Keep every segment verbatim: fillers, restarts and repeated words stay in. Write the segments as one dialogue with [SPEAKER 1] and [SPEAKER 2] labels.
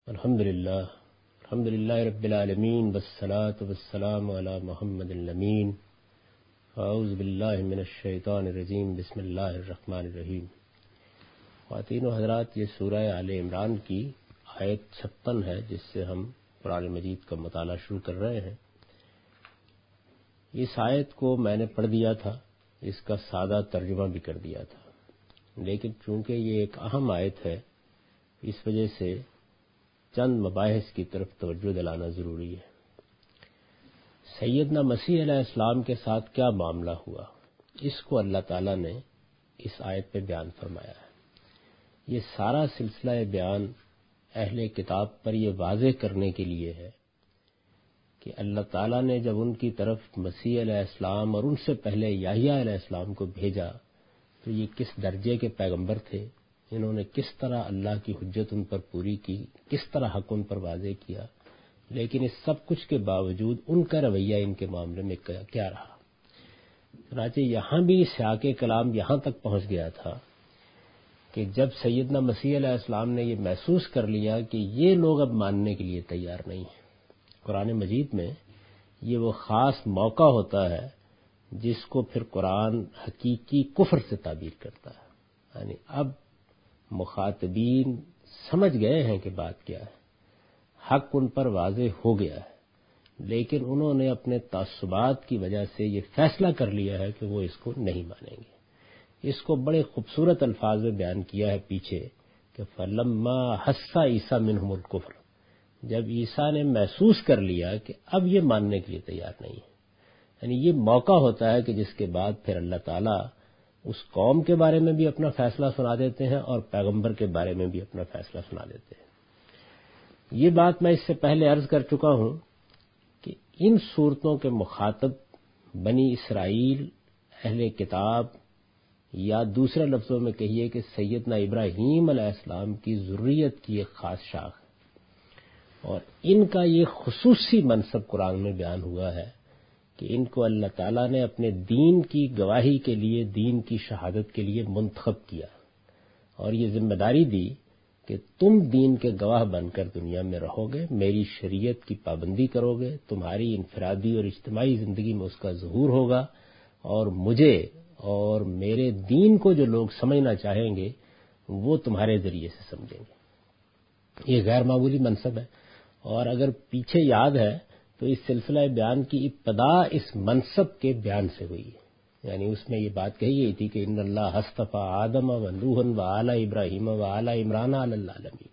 [SPEAKER 1] الحمد للہ الحمد للہ رب العالمین والصلاة والسلام علی محمد الامین اعوذ باللہ من الشیطان الرجیم بسم اللہ الرحمن الرحیم۔ خواتین و حضرات، یہ سورہ آل عمران کی آیت چھپن ہے جس سے ہم قرآن مجید کا مطالعہ شروع کر رہے ہیں۔ اس آیت کو میں نے پڑھ دیا تھا، اس کا سادہ ترجمہ بھی کر دیا تھا، لیکن چونکہ یہ ایک اہم آیت ہے اس وجہ سے چند مباحث کی طرف توجہ دلانا ضروری ہے۔ سیدنا مسیح علیہ السلام کے ساتھ کیا معاملہ ہوا، اس کو اللہ تعالیٰ نے اس آیت پہ بیان فرمایا ہے۔ یہ سارا سلسلہ بیان اہل کتاب پر یہ واضح کرنے کے لیے ہے کہ اللہ تعالیٰ نے جب ان کی طرف مسیح علیہ السلام اور ان سے پہلے یحییٰ علیہ السلام کو بھیجا تو یہ کس درجے کے پیغمبر تھے، انہوں نے کس طرح اللہ کی حجت ان پر پوری کی، کس طرح حق ان پر واضح کیا، لیکن اس سب کچھ کے باوجود ان کا رویہ ان کے معاملے میں کیا رہا۔ چنانچہ یہاں بھی سیاق کلام یہاں تک پہنچ گیا تھا کہ جب سیدنا مسیح علیہ السلام نے یہ محسوس کر لیا کہ یہ لوگ اب ماننے کے لیے تیار نہیں ہیں۔ قرآن مجید میں یہ وہ خاص موقع ہوتا ہے جس کو پھر قرآن حقیقی کفر سے تعبیر کرتا ہے، یعنی اب مخاطبین سمجھ گئے ہیں کہ بات کیا ہے، حق ان پر واضح ہو گیا ہے، لیکن انہوں نے اپنے تعصبات کی وجہ سے یہ فیصلہ کر لیا ہے کہ وہ اس کو نہیں مانیں گے۔ اس کو بڑے خوبصورت الفاظ میں بیان کیا ہے پیچھے کہ فَلَمَّا حَسَّ عِیسیٰ مِنْهُمُ الْكُفْرَ، جب عیسیٰ نے محسوس کر لیا کہ اب یہ ماننے کے لیے تیار نہیں ہے، یعنی یہ موقع ہوتا ہے کہ جس کے بعد پھر اللہ تعالیٰ اس قوم کے بارے میں بھی اپنا فیصلہ سنا دیتے ہیں اور پیغمبر کے بارے میں بھی اپنا فیصلہ سنا دیتے ہیں۔ یہ بات میں اس سے پہلے عرض کر چکا ہوں کہ ان صورتوں کے مخاطب بنی اسرائیل، اہل کتاب، یا دوسرے لفظوں میں کہیے کہ سیدنا ابراہیم علیہ السلام کی ذریت کی ایک خاص شاخ ہے، اور ان کا یہ خصوصی منصب قرآن میں بیان ہوا ہے کہ ان کو اللہ تعالیٰ نے اپنے دین کی گواہی کے لیے، دین کی شہادت کے لیے منتخب کیا اور یہ ذمہ داری دی کہ تم دین کے گواہ بن کر دنیا میں رہو گے، میری شریعت کی پابندی کرو گے، تمہاری انفرادی اور اجتماعی زندگی میں اس کا ظہور ہوگا، اور مجھے اور میرے دین کو جو لوگ سمجھنا چاہیں گے وہ تمہارے ذریعے سے سمجھیں گے۔ یہ غیر معمولی منصب ہے، اور اگر پیچھے یاد ہے تو اس سلسلہ بیان کی ابتدا اس منصب کے بیان سے ہوئی ہے، یعنی اس میں یہ بات کہی گئی تھی کہ ان اللہ اصطفیٰ آدم و نوح و آل ابراہیم و آل عمران علی العالمین۔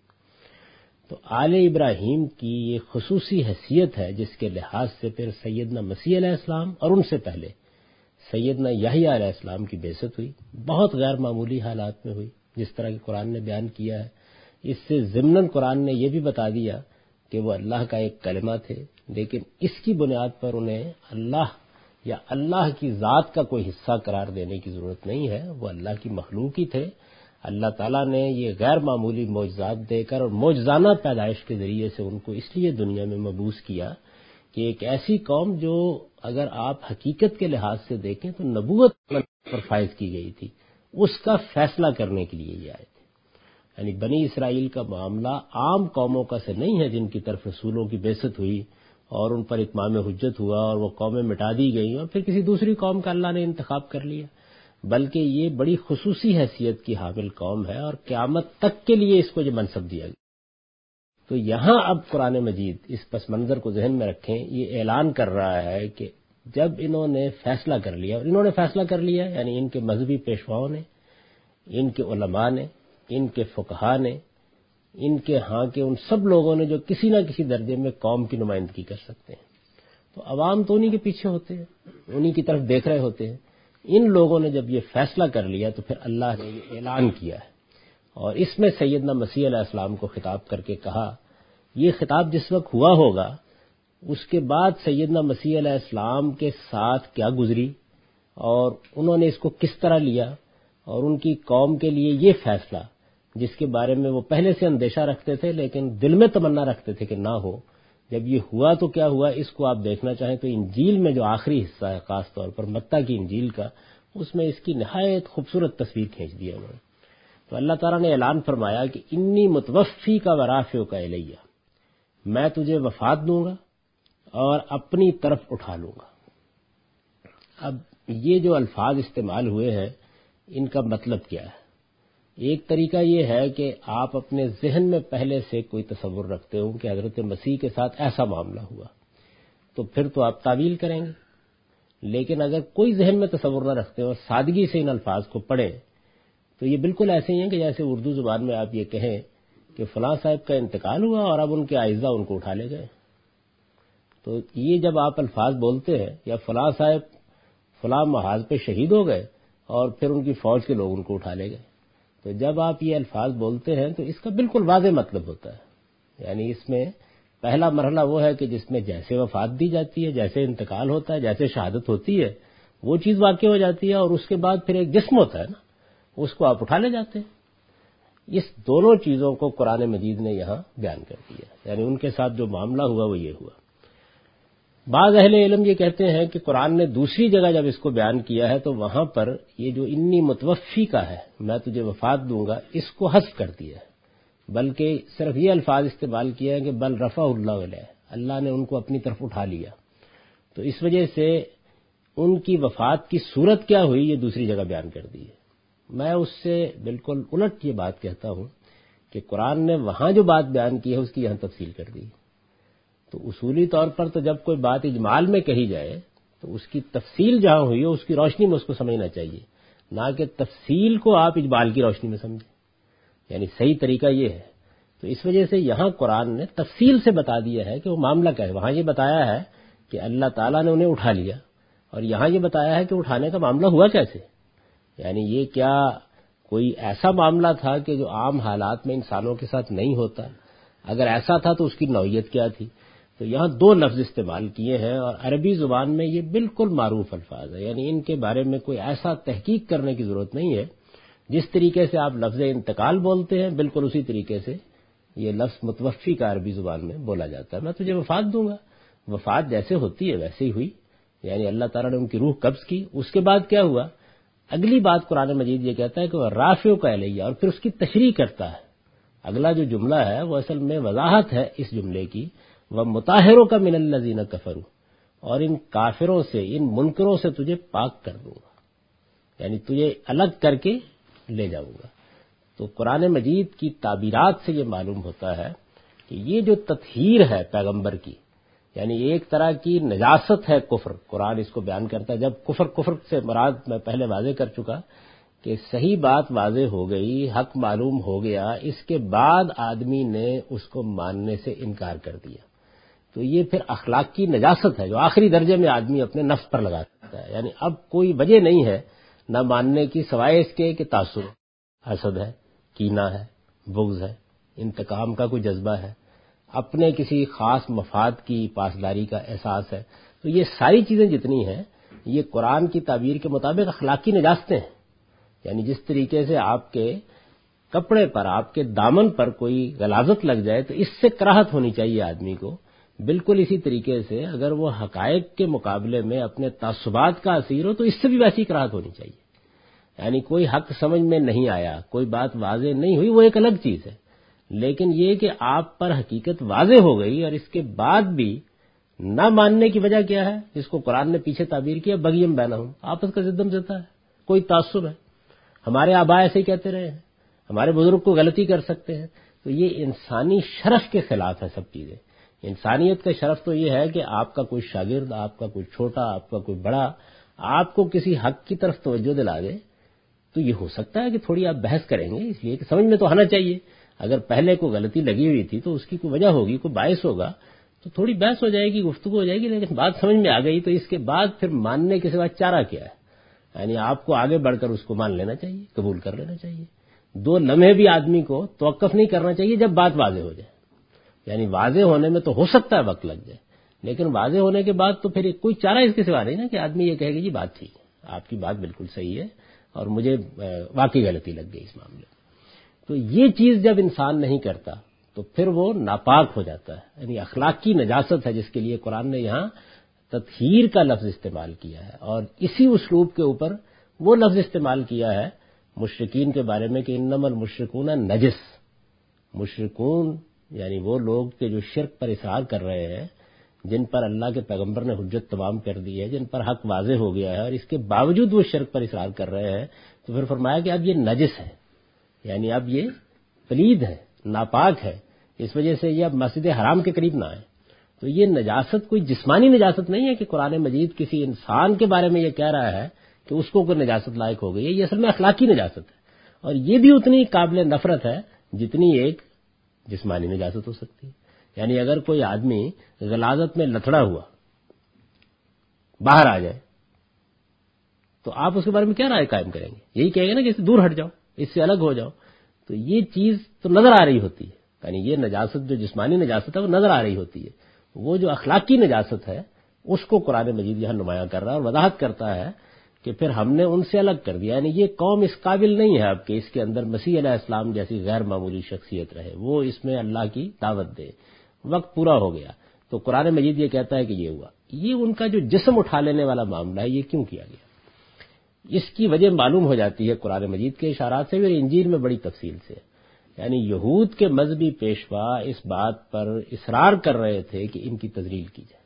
[SPEAKER 1] تو آل ابراہیم کی یہ خصوصی حیثیت ہے جس کے لحاظ سے پھر سیدنا مسیح علیہ السلام اور ان سے پہلے سیدنا یحییٰ علیہ السلام کی بعثت ہوئی، بہت غیر معمولی حالات میں ہوئی جس طرح کہ قرآن نے بیان کیا ہے۔ اس سے ضمناً قرآن نے یہ بھی بتا دیا کہ وہ اللہ کا ایک کلمہ تھے، لیکن اس کی بنیاد پر انہیں اللہ یا اللہ کی ذات کا کوئی حصہ قرار دینے کی ضرورت نہیں ہے، وہ اللہ کی مخلوق ہی تھے۔ اللہ تعالیٰ نے یہ غیر معمولی معجزات دے کر اور معجزانہ پیدائش کے ذریعے سے ان کو اس لیے دنیا میں مبعوث کیا کہ ایک ایسی قوم جو اگر آپ حقیقت کے لحاظ سے دیکھیں تو نبوت پر فائز کی گئی تھی، اس کا فیصلہ کرنے کے لیے یہ آئے تھے۔ یعنی بنی اسرائیل کا معاملہ عام قوموں کا سے نہیں ہے جن کی طرف رسولوں کی بعثت ہوئی اور ان پر اتمام حجت ہوا اور وہ قومیں مٹا دی گئیں اور پھر کسی دوسری قوم کا اللہ نے انتخاب کر لیا، بلکہ یہ بڑی خصوصی حیثیت کی حامل قوم ہے اور قیامت تک کے لیے اس کو جو منصب دیا گیا۔ تو یہاں اب قرآن مجید اس پس منظر کو ذہن میں رکھیں، یہ اعلان کر رہا ہے کہ جب انہوں نے فیصلہ کر لیا، اور انہوں نے فیصلہ کر لیا یعنی ان کے مذہبی پیشواؤں نے، ان کے علماء نے، ان کے فقہاء نے، ان کے ہاں کے ان سب لوگوں نے جو کسی نہ کسی درجے میں قوم کی نمائندگی کر سکتے ہیں، تو عوام تو انہی کے پیچھے ہوتے ہیں، انہی کی طرف دیکھ رہے ہوتے ہیں۔ ان لوگوں نے جب یہ فیصلہ کر لیا تو پھر اللہ نے یہ اعلان کیا ہے، اور اس میں سیدنا مسیح علیہ السلام کو خطاب کر کے کہا، یہ خطاب جس وقت ہوا ہوگا اس کے بعد سیدنا مسیح علیہ السلام کے ساتھ کیا گزری اور انہوں نے اس کو کس طرح لیا، اور ان کی قوم کے لیے یہ فیصلہ جس کے بارے میں وہ پہلے سے اندیشہ رکھتے تھے لیکن دل میں تمنا رکھتے تھے کہ نہ ہو، جب یہ ہوا تو کیا ہوا، اس کو آپ دیکھنا چاہیں تو انجیل میں جو آخری حصہ ہے، خاص طور پر متی کی انجیل کا، اس میں اس کی نہایت خوبصورت تصویر کھینچ دی ہے انہوں نے۔ تو اللہ تعالیٰ نے اعلان فرمایا کہ انی متوفی کا ورافع کا الیہ، میں تجھے وفات دوں گا اور اپنی طرف اٹھا لوں گا۔ اب یہ جو الفاظ استعمال ہوئے ہیں ان کا مطلب کیا ہے؟ ایک طریقہ یہ ہے کہ آپ اپنے ذہن میں پہلے سے کوئی تصور رکھتے ہوں کہ حضرت مسیح کے ساتھ ایسا معاملہ ہوا، تو پھر تو آپ تعویل کریں گے۔ لیکن اگر کوئی ذہن میں تصور نہ رکھتے اور سادگی سے ان الفاظ کو پڑھیں تو یہ بالکل ایسے ہی ہیں کہ جیسے اردو زبان میں آپ یہ کہیں کہ فلاں صاحب کا انتقال ہوا اور اب ان کے اعزہ ان کو اٹھا لے گئے۔ تو یہ جب آپ الفاظ بولتے ہیں یا فلاں صاحب فلاں محاذ پہ شہید ہو گئے اور پھر ان کی فوج کے لوگ ان کو اٹھا لے گئے، تو جب آپ یہ الفاظ بولتے ہیں تو اس کا بالکل واضح مطلب ہوتا ہے۔ یعنی اس میں پہلا مرحلہ وہ ہے کہ جس میں جیسے وفات دی جاتی ہے، جیسے انتقال ہوتا ہے، جیسے شہادت ہوتی ہے، وہ چیز واقع ہو جاتی ہے، اور اس کے بعد پھر ایک جسم ہوتا ہے نا، اس کو آپ اٹھا لے جاتے ہیں۔ اس دونوں چیزوں کو قرآن مجید نے یہاں بیان کر دیا، یعنی ان کے ساتھ جو معاملہ ہوا وہ یہ ہوا۔ بعض اہل علم یہ کہتے ہیں کہ قرآن نے دوسری جگہ جب اس کو بیان کیا ہے تو وہاں پر یہ جو انی متوفی کا ہے، میں تجھے وفات دوں گا، اس کو حذف کر دیا ہے، بلکہ صرف یہ الفاظ استعمال کیا ہے کہ بل رفع اللہ علیہ، اللہ نے ان کو اپنی طرف اٹھا لیا۔ تو اس وجہ سے ان کی وفات کی صورت کیا ہوئی یہ دوسری جگہ بیان کر دی ہے۔ میں اس سے بالکل الٹ یہ بات کہتا ہوں کہ قرآن نے وہاں جو بات بیان کی ہے اس کی یہاں تفصیل کر دی۔ تو اصولی طور پر تو جب کوئی بات اجمال میں کہی جائے تو اس کی تفصیل جہاں ہوئی ہو اس کی روشنی میں اس کو سمجھنا چاہیے، نہ کہ تفصیل کو آپ اجمال کی روشنی میں سمجھیں، یعنی صحیح طریقہ یہ ہے۔ تو اس وجہ سے یہاں قرآن نے تفصیل سے بتا دیا ہے کہ وہ معاملہ کیا ہے۔ وہاں یہ بتایا ہے کہ اللہ تعالیٰ نے انہیں اٹھا لیا، اور یہاں یہ بتایا ہے کہ اٹھانے کا معاملہ ہوا کیسے، یعنی یہ کیا کوئی ایسا معاملہ تھا کہ جو عام حالات میں انسانوں کے ساتھ نہیں ہوتا؟ اگر ایسا تھا تو اس کی نوعیت کیا تھی؟ تو یہاں دو لفظ استعمال کیے ہیں، اور عربی زبان میں یہ بالکل معروف الفاظ ہیں، یعنی ان کے بارے میں کوئی ایسا تحقیق کرنے کی ضرورت نہیں ہے۔ جس طریقے سے آپ لفظ انتقال بولتے ہیں بالکل اسی طریقے سے یہ لفظ متوفی کا عربی زبان میں بولا جاتا ہے۔ میں تجھے وفات دوں گا، وفات جیسے ہوتی ہے ویسے ہی ہوئی، یعنی اللہ تعالیٰ نے ان کی روح قبض کی۔ اس کے بعد کیا ہوا؟ اگلی بات قرآن مجید یہ کہتا ہے کہ وہ رافع کا الیہ، اور پھر اس کی تشریح کرتا ہے۔ اگلا جو جملہ ہے وہ اصل میں وضاحت ہے اس جملے کی، وہ مطہروں کا من الذین کفروا، اور ان کافروں سے، ان منکروں سے تجھے پاک کر دوں گا، یعنی تجھے الگ کر کے لے جاؤں گا۔ تو قرآن مجید کی تعبیرات سے یہ معلوم ہوتا ہے کہ یہ جو تطہیر ہے پیغمبر کی، یعنی ایک طرح کی نجاست ہے کفر، قرآن اس کو بیان کرتا ہے۔ جب کفر کفر سے مراد میں پہلے واضح کر چکا کہ صحیح بات واضح ہو گئی، حق معلوم ہو گیا، اس کے بعد آدمی نے اس کو ماننے سے انکار کر دیا، تو یہ پھر اخلاق کی نجاست ہے جو آخری درجے میں آدمی اپنے نفس پر لگاتا ہے۔ یعنی اب کوئی وجہ نہیں ہے نہ ماننے کی سوائے اس کے کہ تعصب، حسد ہے، کینہ ہے، بغض ہے، انتقام کا کوئی جذبہ ہے، اپنے کسی خاص مفاد کی پاسداری کا احساس ہے۔ تو یہ ساری چیزیں جتنی ہیں یہ قرآن کی تعبیر کے مطابق اخلاقی نجاستیں ہیں۔ یعنی جس طریقے سے آپ کے کپڑے پر، آپ کے دامن پر کوئی غلاظت لگ جائے تو اس سے کراہت ہونی چاہیے آدمی کو، بالکل اسی طریقے سے اگر وہ حقائق کے مقابلے میں اپنے تعصبات کا اسیر ہو تو اس سے بھی ویسی کراہت ہونی چاہیے۔ یعنی کوئی حق سمجھ میں نہیں آیا، کوئی بات واضح نہیں ہوئی، وہ ایک الگ چیز ہے، لیکن یہ کہ آپ پر حقیقت واضح ہو گئی اور اس کے بعد بھی نہ ماننے کی وجہ کیا ہے، جس کو قرآن نے پیچھے تعبیر کیا بغیم بینہم، آپس کا زدم زدہ ہے، کوئی تعصب ہے۔ ہمارے آباء ایسے ہی کہتے رہے ہیں، ہمارے بزرگ کو غلطی کر سکتے ہیں، تو یہ انسانی شرف کے خلاف ہے سب چیزیں۔ انسانیت کا شرف تو یہ ہے کہ آپ کا کوئی شاگرد، آپ کا کوئی چھوٹا، آپ کا کوئی بڑا آپ کو کسی حق کی طرف توجہ دلا دے تو یہ ہو سکتا ہے کہ تھوڑی آپ بحث کریں گے، اس لیے کہ سمجھ میں تو آنا چاہیے۔ اگر پہلے کوئی غلطی لگی ہوئی تھی تو اس کی کوئی وجہ ہوگی، کوئی باعث ہوگا، تو تھوڑی بحث ہو جائے گی، گفتگو ہو جائے گی، لیکن بات سمجھ میں آ گئی تو اس کے بعد پھر ماننے کے سوا چارہ کیا ہے؟ یعنی آپ کو آگے بڑھ کر اس کو مان لینا چاہیے، قبول کر لینا چاہیے۔ دو لمحے بھی آدمی کو توقف نہیں کرنا چاہیے جب بات واضح ہو جائے۔ یعنی واضح ہونے میں تو ہو سکتا ہے وقت لگ جائے، لیکن واضح ہونے کے بعد تو پھر کوئی چارہ اس کے سوا نہیں نا کہ آدمی یہ کہے گا جی بات ٹھیک ہے، آپ کی بات بالکل صحیح ہے اور مجھے واقعی غلطی لگ گئی اس معاملے میں۔ تو یہ چیز جب انسان نہیں کرتا تو پھر وہ ناپاک ہو جاتا ہے، یعنی اخلاقی نجاست ہے جس کے لیے قرآن نے یہاں تطہیر کا لفظ استعمال کیا ہے، اور اسی اسلوب کے اوپر وہ لفظ استعمال کیا ہے مشرکین کے بارے میں کہ انما المشرکون نجس، مشرکون یعنی وہ لوگ کہ جو شرک پر اصرار کر رہے ہیں، جن پر اللہ کے پیغمبر نے حجت تمام کر دی ہے، جن پر حق واضح ہو گیا ہے اور اس کے باوجود وہ شرک پر اصرار کر رہے ہیں، تو پھر فرمایا کہ اب یہ نجس ہے، یعنی اب یہ پلید ہے، ناپاک ہے، اس وجہ سے یہ اب مسجد حرام کے قریب نہ آئے۔ تو یہ نجاست کوئی جسمانی نجاست نہیں ہے کہ قرآن مجید کسی انسان کے بارے میں یہ کہہ رہا ہے کہ اس کو کوئی نجاست لائق ہو گئی ہے، یہ اصل میں اخلاقی نجاست ہے، اور یہ بھی اتنی قابل نفرت ہے جتنی ایک جسمانی نجاست ہو سکتی ہے۔ یعنی اگر کوئی آدمی غلاظت میں لتھڑا ہوا باہر آ جائے تو آپ اس کے بارے میں کیا رائے قائم کریں گے؟ یہی کہیں گے نا کہ اس سے دور ہٹ جاؤ، اس سے الگ ہو جاؤ۔ تو یہ چیز تو نظر آ رہی ہوتی ہے، یعنی یہ نجاست جو جسمانی نجاست ہے وہ نظر آ رہی ہوتی ہے، وہ جو اخلاقی نجاست ہے اس کو قرآن مجید یہاں نمایاں کر رہا ہے اور وضاحت کرتا ہے کہ پھر ہم نے ان سے الگ کر دیا، یعنی یہ قوم اس قابل نہیں ہے اب کہ اس کے اندر مسیح علیہ السلام جیسی غیر معمولی شخصیت رہے، وہ اس میں اللہ کی دعوت دے۔ وقت پورا ہو گیا تو قرآن مجید یہ کہتا ہے کہ یہ ہوا، یہ ان کا جو جسم اٹھا لینے والا معاملہ ہے یہ کیوں کیا گیا؟ اس کی وجہ معلوم ہو جاتی ہے قرآن مجید کے اشارات سے اور انجیل میں بڑی تفصیل سے، یعنی یہود کے مذہبی پیشوا اس بات پر اصرار کر رہے تھے کہ ان کی تذلیل کی جائے۔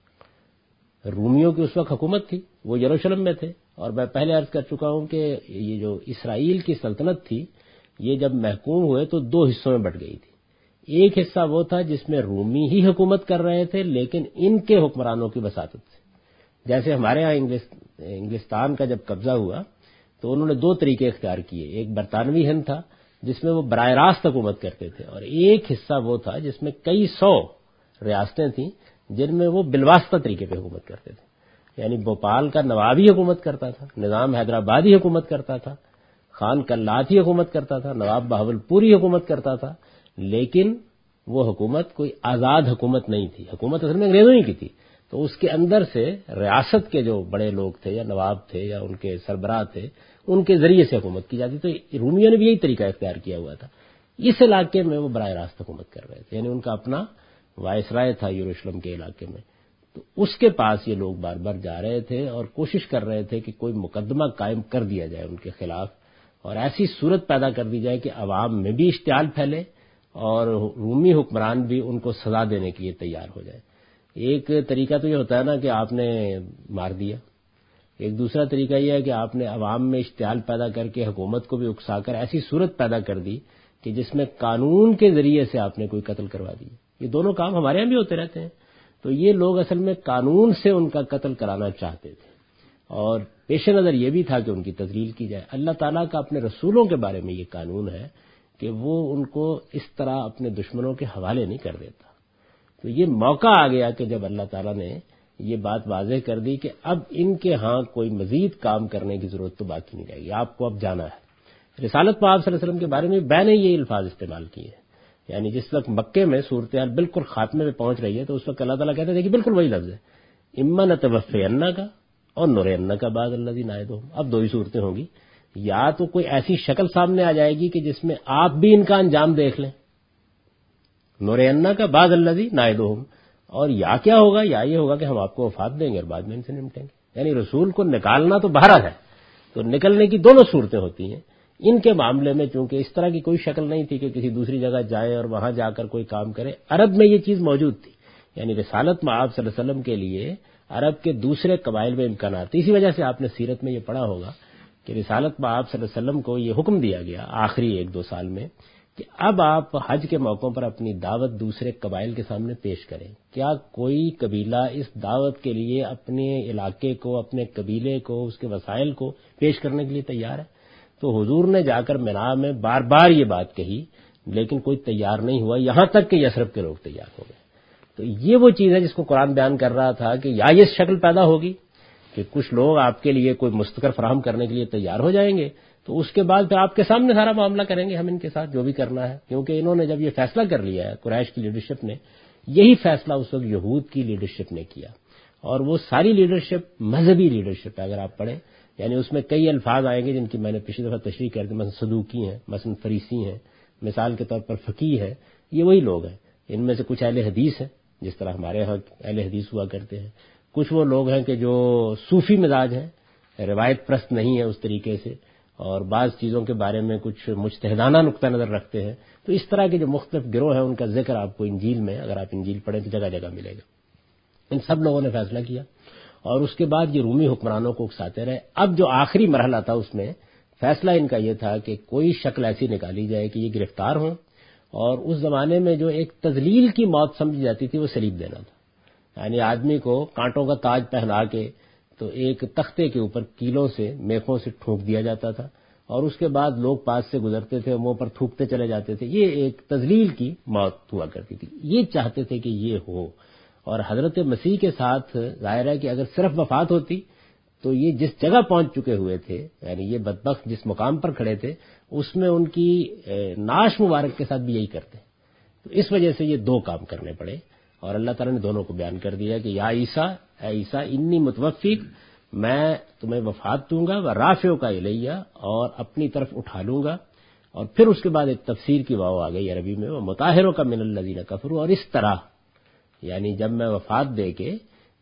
[SPEAKER 1] رومیوں کی اس وقت حکومت تھی، وہ یروشلم میں تھے، اور میں پہلے عرض کر چکا ہوں کہ یہ جو اسرائیل کی سلطنت تھی یہ جب محکوم ہوئے تو دو حصوں میں بٹ گئی تھی۔ ایک حصہ وہ تھا جس میں رومی ہی حکومت کر رہے تھے لیکن ان کے حکمرانوں کی وساطت سے، جیسے ہمارے ہاں انگلستان کا جب قبضہ ہوا تو انہوں نے دو طریقے اختیار کیے، ایک برطانوی ہند تھا جس میں وہ براہ راست حکومت کرتے تھے، اور ایک حصہ وہ تھا جس میں کئی سو ریاستیں تھیں جن میں وہ بالواسطہ طریقے پہ حکومت کرتے تھے، یعنی بھوپال کا نواب ہی حکومت کرتا تھا، نظام حیدرآبادی حکومت کرتا تھا، خان کلات ہی حکومت کرتا تھا، نواب بہاول پوری حکومت کرتا تھا، لیکن وہ حکومت کوئی آزاد حکومت نہیں تھی، حکومت اصل میں انگریزوں ہی کی تھی۔ تو اس کے اندر سے ریاست کے جو بڑے لوگ تھے یا نواب تھے یا ان کے سربراہ تھے ان کے ذریعے سے حکومت کی جاتی، تو رومیوں نے بھی یہی طریقہ اختیار کیا ہوا تھا۔ اس علاقے میں وہ براہ راست حکومت کر رہے تھے، یعنی ان کا اپنا وائسرائے تھا یروشلم کے علاقے میں، تو اس کے پاس یہ لوگ بار بار جا رہے تھے اور کوشش کر رہے تھے کہ کوئی مقدمہ قائم کر دیا جائے ان کے خلاف اور ایسی صورت پیدا کر دی جائے کہ عوام میں بھی اشتعال پھیلے اور رومی حکمران بھی ان کو سزا دینے کے لیے تیار ہو جائے۔ ایک طریقہ تو یہ ہوتا ہے نا کہ آپ نے مار دیا، ایک دوسرا طریقہ یہ ہے کہ آپ نے عوام میں اشتعال پیدا کر کے حکومت کو بھی اکسا کر ایسی صورت پیدا کر دی کہ جس میں قانون کے ذریعے سے آپ نے کوئی قتل کروا دی۔ یہ دونوں کام ہمارے یہاں بھی ہوتے رہتے ہیں۔ تو یہ لوگ اصل میں قانون سے ان کا قتل کرانا چاہتے تھے اور پیش نظر یہ بھی تھا کہ ان کی تذلیل کی جائے۔ اللہ تعالیٰ کا اپنے رسولوں کے بارے میں یہ قانون ہے کہ وہ ان کو اس طرح اپنے دشمنوں کے حوالے نہیں کر دیتا۔ تو یہ موقع آ گیا کہ جب اللہ تعالیٰ نے یہ بات واضح کر دی کہ اب ان کے ہاں کوئی مزید کام کرنے کی ضرورت تو باقی نہیں رہے گی، آپ کو اب جانا ہے۔ رسالت میں آپ صلی اللہ علیہ وسلم کے بارے میں میں نے یہ الفاظ استعمال کیے ہیں، یعنی جس وقت مکے میں صورتحال بالکل خاتمے میں پہنچ رہی ہے تو اس وقت اللہ تعالیٰ کہتے تھے کہ بالکل وہی لفظ ہے، اما نتوفینہ کا اور نورینہ کا بعد الذی نعدہم۔ اب دو ہی صورتیں ہوں گی، یا تو کوئی ایسی شکل سامنے آ جائے گی کہ جس میں آپ بھی ان کا انجام دیکھ لیں، نورینہ کا بعد الذی نعدہم، اور یا کیا ہوگا، یا یہ ہوگا کہ ہم آپ کو وفات دیں گے اور بعد میں ان سے نمٹیں گے۔ یعنی رسول کو نکالنا تو بہرحال ہے، تو نکلنے کی دونوں صورتیں ہوتی ہیں۔ ان کے معاملے میں چونکہ اس طرح کی کوئی شکل نہیں تھی کہ کسی دوسری جگہ جائے اور وہاں جا کر کوئی کام کرے، عرب میں یہ چیز موجود تھی، یعنی رسالت میں آپ صلی اللہ علیہ وسلم کے لیے عرب کے دوسرے قبائل میں امکانات تھے۔ اسی وجہ سے آپ نے سیرت میں یہ پڑھا ہوگا کہ رسالت میں آپ صلی اللہ علیہ وسلم کو یہ حکم دیا گیا آخری ایک دو سال میں کہ اب آپ حج کے موقعوں پر اپنی دعوت دوسرے قبائل کے سامنے پیش کریں۔ کیا کوئی قبیلہ اس دعوت کے لیے اپنے علاقے کو، اپنے قبیلے کو، اس کے وسائل کو پیش کرنے کے لیے تیار ہے؟ تو حضور نے جا کر مینا میں بار بار یہ بات کہی لیکن کوئی تیار نہیں ہوا، یہاں تک کہ یثرب کے لوگ تیار ہو گئے۔ تو یہ وہ چیز ہے جس کو قرآن بیان کر رہا تھا کہ یا یہ شکل پیدا ہوگی کہ کچھ لوگ آپ کے لیے کوئی مستقر فراہم کرنے کے لیے تیار ہو جائیں گے، تو اس کے بعد پھر آپ کے سامنے سارا معاملہ کریں گے ہم ان کے ساتھ جو بھی کرنا ہے، کیونکہ انہوں نے جب یہ فیصلہ کر لیا ہے، قریش کی لیڈرشپ نے یہی فیصلہ اس وقت یہود کی لیڈرشپ نے کیا، اور وہ ساری لیڈرشپ مذہبی لیڈرشپ ہے۔ اگر آپ پڑھیں یعنی اس میں کئی الفاظ آئیں گے جن کی میں نے پچھلی دفعہ تشریح کر دی، مثلا صدوقی ہیں، مثلا فریسی ہیں، مثال کے طور پر فقیہ ہے، یہ وہی لوگ ہیں۔ ان میں سے کچھ اہل حدیث ہیں جس طرح ہمارے ہاں اہل حدیث ہوا کرتے ہیں، کچھ وہ لوگ ہیں کہ جو صوفی مزاج ہیں، روایت پرست نہیں ہے اس طریقے سے، اور بعض چیزوں کے بارے میں کچھ مجتہدانہ نقطہ نظر رکھتے ہیں. تو اس طرح کے جو مختلف گروہ ہیں ان کا ذکر آپ کو انجیل میں، اگر آپ انجیل پڑھیں تو جگہ جگہ ملے گا. ان سب لوگوں نے فیصلہ کیا اور اس کے بعد یہ رومی حکمرانوں کو اکساتے رہے. اب جو آخری مرحلہ تھا اس میں فیصلہ ان کا یہ تھا کہ کوئی شکل ایسی نکالی جائے کہ یہ گرفتار ہوں، اور اس زمانے میں جو ایک تذلیل کی موت سمجھی جاتی تھی وہ صلیب دینا تھا. یعنی آدمی کو کانٹوں کا تاج پہنا کے تو ایک تختے کے اوپر کیلوں سے، میخوں سے ٹھونک دیا جاتا تھا، اور اس کے بعد لوگ پاس سے گزرتے تھے، منہ پر تھوکتے چلے جاتے تھے. یہ ایک تذلیل کی موت ہوا کرتی تھی. یہ چاہتے تھے کہ یہ ہو. اور حضرت مسیح کے ساتھ ظاہر ہے کہ اگر صرف وفات ہوتی تو یہ جس جگہ پہنچ چکے ہوئے تھے، یعنی یہ بدبخت جس مقام پر کھڑے تھے، اس میں ان کی نعش مبارک کے ساتھ بھی یہی کرتے. تو اس وجہ سے یہ دو کام کرنے پڑے، اور اللہ تعالیٰ نے دونوں کو بیان کر دیا کہ یا عیسیٰ، اے عیسیٰ انی متوفیک، میں تمہیں وفات دوں گا، و رافعو کا الیہ، اور اپنی طرف اٹھا لوں گا. اور پھر اس کے بعد ایک تفسیر کی واو آ گئی عربی میں، وہ مطہرو کا من الذین کفروا، اور اس طرح یعنی جب میں وفات دے کے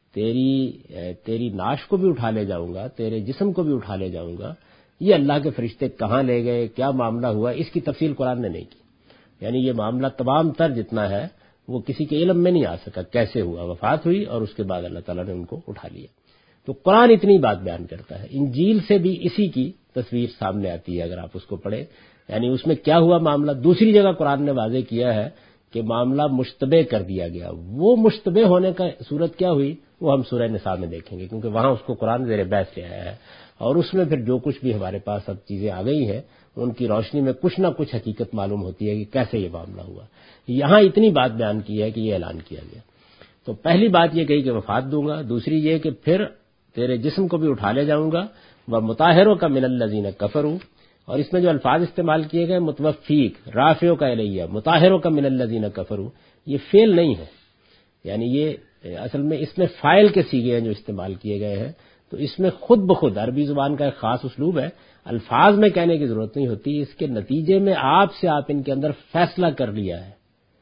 [SPEAKER 1] تیری تیری نعش کو بھی اٹھا لے جاؤں گا، تیرے جسم کو بھی اٹھا لے جاؤں گا. یہ اللہ کے فرشتے کہاں لے گئے، کیا معاملہ ہوا، اس کی تفصیل قرآن نے نہیں کی. یعنی یہ معاملہ تمام تر جتنا ہے وہ کسی کے علم میں نہیں آ سکا کیسے ہوا. وفات ہوئی اور اس کے بعد اللہ تعالیٰ نے ان کو اٹھا لیا. تو قرآن اتنی بات بیان کرتا ہے. انجیل سے بھی اسی کی تصویر سامنے آتی ہے اگر آپ اس کو پڑھیں. یعنی اس میں کیا ہوا معاملہ، دوسری جگہ قرآن نے واضح کیا ہے کہ معاملہ مشتبہ کر دیا گیا. وہ مشتبہ ہونے کا صورت کیا ہوئی وہ ہم سورہ نساء میں دیکھیں گے، کیونکہ وہاں اس کو قرآن زیر بحث لے آیا ہے، اور اس میں پھر جو کچھ بھی ہمارے پاس اب چیزیں آ گئی ہیں ان کی روشنی میں کچھ نہ کچھ حقیقت معلوم ہوتی ہے کہ کیسے یہ معاملہ ہوا. یہاں اتنی بات بیان کی ہے کہ یہ اعلان کیا گیا. تو پہلی بات یہ کہی کہ وفات دوں گا، دوسری یہ کہ پھر تیرے جسم کو بھی اٹھا لے جاؤں گا، و مطہرو کا من الذین کفروا. اور اس میں جو الفاظ استعمال کیے گئے متوفیک، رافعو کا الیہ، مطہرو کا من الذین کفروا، یہ فعل نہیں ہے. یعنی یہ اصل میں اس میں فاعل کے صیغے ہیں جو استعمال کیے گئے ہیں. تو اس میں خود بخود عربی زبان کا ایک خاص اسلوب ہے، الفاظ میں کہنے کی ضرورت نہیں ہوتی، اس کے نتیجے میں آپ سے آپ ان کے اندر فیصلہ کر لیا ہے،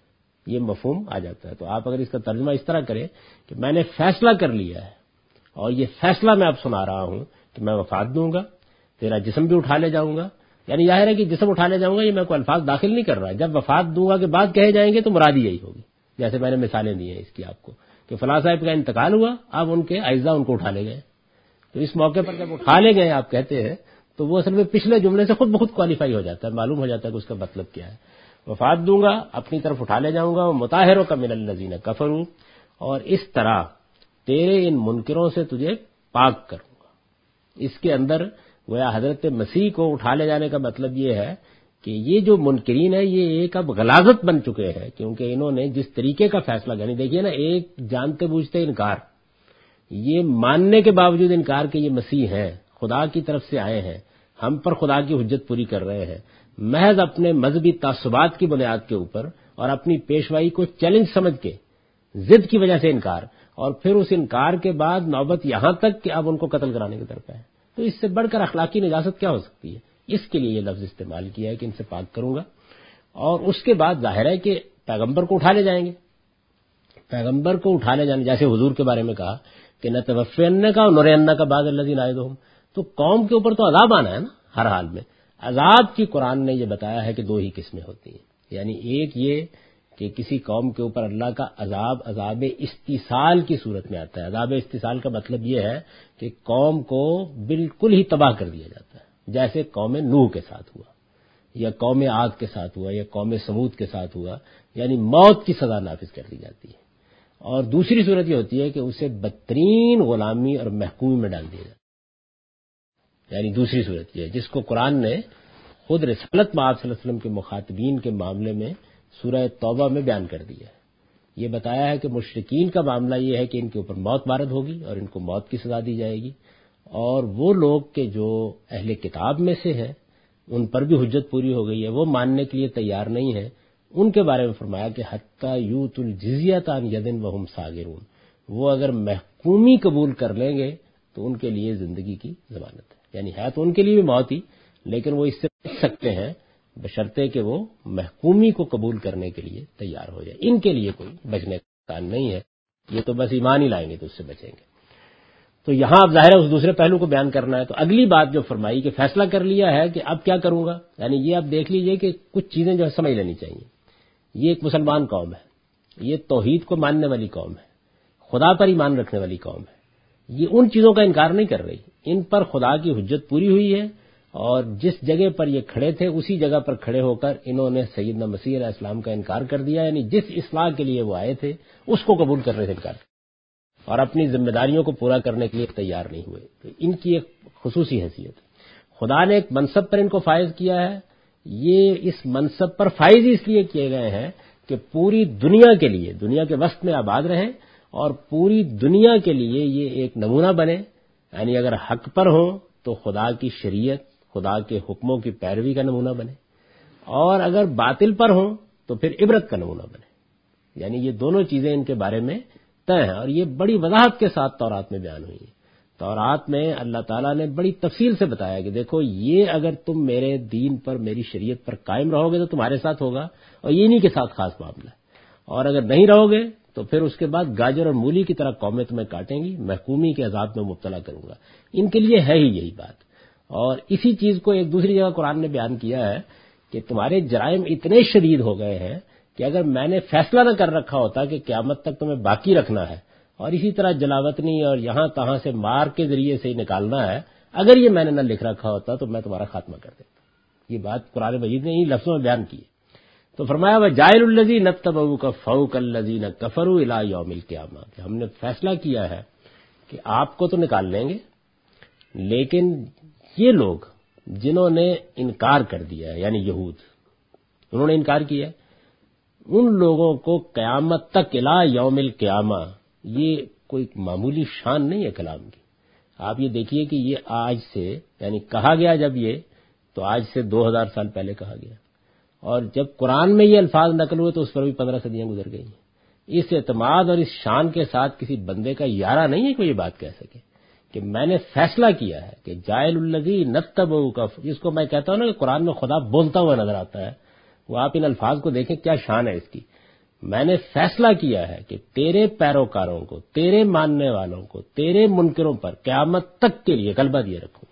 [SPEAKER 1] یہ مفہوم آ جاتا ہے. تو آپ اگر اس کا ترجمہ اس طرح کریں کہ میں نے فیصلہ کر لیا ہے، اور یہ فیصلہ میں اب سنا رہا ہوں کہ میں وفات دوں گا، تیرا جسم بھی اٹھا لے جاؤں گا. یعنی ظاہر ہے کہ جسم اٹھا لے جاؤں گا یہ میں کوئی الفاظ داخل نہیں کر رہا. جب وفات دوں گا کے بعد کہے جائیں گے تو مراد یہی ہوگی، جیسے میں نے مثالیں دی ہیں اس کی آپ کو کہ فلاں صاحب کا انتقال ہوا، اب ان کے اعزاء ان کو اٹھا لے گئے. تو اس موقع پر جب اٹھا لے گئے آپ کہتے ہیں تو وہ اصل میں پچھلے جملے سے خود بخود کوالیفائی ہو جاتا ہے، معلوم ہو جاتا ہے کہ اس کا مطلب کیا ہے. وفات دوں گا، اپنی طرف اٹھا لے جاؤں گا، مطہرو کا من الذین کفروا، اور اس طرح تیرے ان منکروں سے تجھے پاک کروں گا. اس کے اندر گویا حضرت مسیح کو اٹھا لے جانے کا مطلب یہ ہے کہ یہ جو منکرین ہیں یہ ایک اب غلاظت بن چکے ہیں، کیونکہ انہوں نے جس طریقے کا فیصلہ یعنی دیکھیے نا، ایک جانتے بوجھتے انکار، یہ ماننے کے باوجود انکار کہ یہ مسیح ہیں، خدا کی طرف سے آئے ہیں، ہم پر خدا کی حجت پوری کر رہے ہیں، محض اپنے مذہبی تعصبات کی بنیاد کے اوپر اور اپنی پیشوائی کو چیلنج سمجھ کے ضد کی وجہ سے انکار، اور پھر اس انکار کے بعد نوبت یہاں تک کہ اب ان کو قتل کرانے کی طرف ہے. تو اس سے بڑھ کر اخلاقی نجاست کیا ہو سکتی ہے؟ اس کے لیے یہ لفظ استعمال کیا ہے کہ ان سے پاک کروں گا. اور اس کے بعد ظاہر ہے کہ پیغمبر کو اٹھا لے جائیں گے. پیغمبر کو اٹھا لے جانے، جیسے حضور کے بارے میں کہا کہ نہ توفین کا اور نورین کا بعد الذین عائدہم، تو قوم کے اوپر تو عذاب آنا ہے نا ہر حال میں. عذاب کی قرآن نے یہ بتایا ہے کہ دو ہی قسمیں ہوتی ہیں. یعنی ایک یہ کہ کسی قوم کے اوپر اللہ کا عذاب عذاب استیصال کی صورت میں آتا ہے. عذاب استیصال کا مطلب یہ ہے کہ قوم کو بالکل ہی تباہ کر دیا جاتا ہے، جیسے قوم نوح کے ساتھ ہوا، یا قوم عاد کے ساتھ ہوا، یا قوم سمود کے ساتھ ہوا. یعنی موت کی سزا نافذ کر دی جاتی ہے. اور دوسری صورت یہ ہوتی ہے کہ اسے بدترین غلامی اور محکومی میں ڈال دیا جاتا ہے. یعنی دوسری صورت یہ ہے جس کو قرآن نے خود رسالت مآب صلی اللہ علیہ وسلم کے مخاطبین کے معاملے میں سورہ توبہ میں بیان کر دیا ہے. یہ بتایا ہے کہ مشرکین کا معاملہ یہ ہے کہ ان کے اوپر موت وارد ہوگی اور ان کو موت کی سزا دی جائے گی، اور وہ لوگ کہ جو اہل کتاب میں سے ہیں ان پر بھی حجت پوری ہو گئی ہے، وہ ماننے کے لیے تیار نہیں ہیں. ان کے بارے میں فرمایا کہ حتی یوت الجزیۃ عن ید وہم صاغرون، وہ اگر محکومی قبول کر لیں گے تو ان کے لیے زندگی کی ضمانت ہے. یعنی ہے تو ان کے لیے بھی موت ہی، لیکن وہ اس سے بچ سکتے ہیں بشرطے کہ وہ محکومی کو قبول کرنے کے لیے تیار ہو جائے. ان کے لیے کوئی بچنے کا امکان نہیں ہے، یہ تو بس ایمان ہی لائیں گے تو اس سے بچیں گے. تو یہاں اب ظاہر ہے اس دوسرے پہلو کو بیان کرنا ہے. تو اگلی بات جو فرمائی کہ فیصلہ کر لیا ہے کہ اب کیا کروں گا، یعنی یہ آپ دیکھ لیجئے کہ کچھ چیزیں جو ہے سمجھ لینی چاہیے. یہ ایک مسلمان قوم ہے، یہ توحید کو ماننے والی قوم ہے، خدا پر ایمان رکھنے والی قوم ہے. یہ ان چیزوں کا انکار نہیں کر رہی، ان پر خدا کی حجت پوری ہوئی ہے، اور جس جگہ پر یہ کھڑے تھے اسی جگہ پر کھڑے ہو کر انہوں نے سیدنا مسیح علیہ السلام کا انکار کر دیا. یعنی جس اصلاح کے لیے وہ آئے تھے اس کو قبول کرنے سے انکار کر، اور اپنی ذمہ داریوں کو پورا کرنے کے لیے تیار نہیں ہوئے. تو ان کی ایک خصوصی حیثیت ہے. خدا نے ایک منصب پر ان کو فائز کیا ہے. یہ اس منصب پر فائز اس لیے کیے گئے ہیں کہ پوری دنیا کے لیے، دنیا کے وسط میں آباد رہیں اور پوری دنیا کے لیے یہ ایک نمونہ بنے. یعنی اگر حق پر ہوں تو خدا کی شریعت، خدا کے حکموں کی پیروی کا نمونہ بنے، اور اگر باطل پر ہوں تو پھر عبرت کا نمونہ بنے. یعنی یہ دونوں چیزیں ان کے بارے میں طے ہیں، اور یہ بڑی وضاحت کے ساتھ تورات میں بیان ہوئی ہے. تورات میں اللہ تعالیٰ نے بڑی تفصیل سے بتایا کہ دیکھو یہ اگر تم میرے دین پر، میری شریعت پر قائم رہو گے تو تمہارے ساتھ ہوگا، اور یہ انہی کے ساتھ خاص معاملہ ہے. اور اگر نہیں رہو گے تو پھر اس کے بعد گاجر اور مولی کی طرح قومیں تمہیں کاٹیں گی، محکومی کے عذاب میں مبتلا کروں گا. ان کے لیے ہے ہی یہی بات. اور اسی چیز کو ایک دوسری جگہ قرآن نے بیان کیا ہے کہ تمہارے جرائم اتنے شدید ہو گئے ہیں کہ اگر میں نے فیصلہ نہ کر رکھا ہوتا کہ قیامت تک تمہیں باقی رکھنا ہے اور اسی طرح جلاوطنی اور یہاں تہاں سے مار کے ذریعے سے ہی نکالنا ہے، اگر یہ میں نے نہ لکھ رکھا ہوتا تو میں تمہارا خاتمہ کر دیتا. یہ بات قرآن مجید نے انہی لفظوں میں بیان کی ہے. تو فرمایا وَجَاعِلُ الَّذِينَ اتَّبَعُوكَ فَوْقَ الَّذِينَ كَفَرُوا إِلَىٰ يَوْمِ الْقِيَامَةِ کہ ہم نے فیصلہ کیا ہے کہ آپ کو تو نکال لیں گے، لیکن یہ لوگ جنہوں نے انکار کر دیا ہے، یعنی یہود، انہوں نے انکار کیا، ان لوگوں کو قیامت تک الی یوم القیامہ، یہ کوئی معمولی شان نہیں ہے کلام کی. آپ یہ دیکھیے کہ یہ آج سے، یعنی کہا گیا جب یہ، تو آج سے دو ہزار سال پہلے کہا گیا، اور جب قرآن میں یہ الفاظ نقل ہوئے تو اس پر بھی پندرہ صدیاں گزر گئی ہیں. اس اعتماد اور اس شان کے ساتھ کسی بندے کا یارہ نہیں ہے کوئی یہ بات کہہ سکے کہ میں نے فیصلہ کیا ہے کہ جاعل الذین اتبعوک، جس کو میں کہتا ہوں نا کہ قرآن میں خدا بولتا ہوا نظر آتا ہے، وہ آپ ان الفاظ کو دیکھیں کیا شان ہے اس کی. میں نے فیصلہ کیا ہے کہ تیرے پیروکاروں کو، تیرے ماننے والوں کو، تیرے منکروں پر قیامت تک کے لیے غلبہ دیے رکھوں.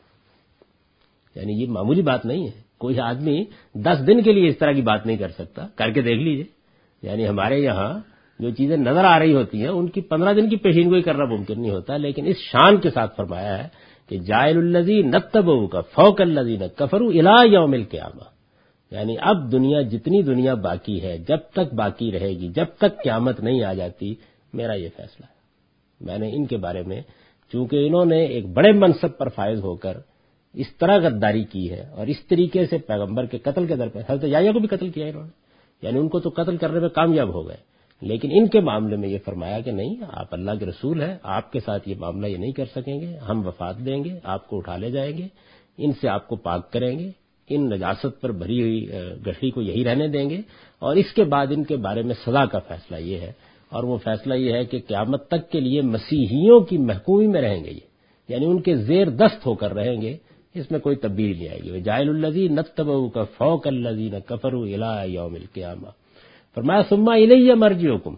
[SPEAKER 1] یعنی یہ معمولی بات نہیں ہے. کوئی آدمی دس دن کے لیے اس طرح کی بات نہیں کر سکتا. کر کے دیکھ لیجئے. یعنی ہمارے یہاں جو چیزیں نظر آ رہی ہوتی ہیں ان کی پندرہ دن کی پیشین گوئی کرنا ممکن نہیں ہوتا، لیکن اس شان کے ساتھ فرمایا ہے کہ جاعل الذین اتبعوک فوق الذین کفروا الی یوم القیامہ. یعنی اب دنیا، جتنی دنیا باقی ہے، جب تک باقی رہے گی، جب تک قیامت نہیں آ جاتی، میرا یہ فیصلہ ہے. میں نے ان کے بارے میں، چونکہ انہوں نے ایک بڑے منصب پر فائز ہو کر اس طرح غداری کی ہے اور اس طریقے سے پیغمبر کے قتل کے در پہ، حضرت یحییٰ کو بھی قتل کیا انہوں نے، یعنی ان کو تو قتل کرنے میں کامیاب ہو گئے، لیکن ان کے معاملے میں یہ فرمایا کہ نہیں، آپ اللہ کے رسول ہیں، آپ کے ساتھ یہ معاملہ یہ نہیں کر سکیں گے، ہم وفات دیں گے، آپ کو اٹھا لے جائیں گے، ان سے آپ کو پاک کریں گے، ان نجاست پر بھری ہوئی گٹھڑی کو یہی رہنے دیں گے، اور اس کے بعد ان کے بارے میں سزا کا فیصلہ یہ ہے، اور وہ فیصلہ یہ ہے کہ قیامت تک کے لیے مسیحیوں کی محکومی میں رہیں گے، یہ یعنی ان کے زیر دست ہو کر رہیں گے، اس میں کوئی تبدیلی نہیں آئے گی. جاعل الذین اتبعوک فوق الذین کفروا الی یوم القیامہ. فرمایا ثم الی مرجعکم،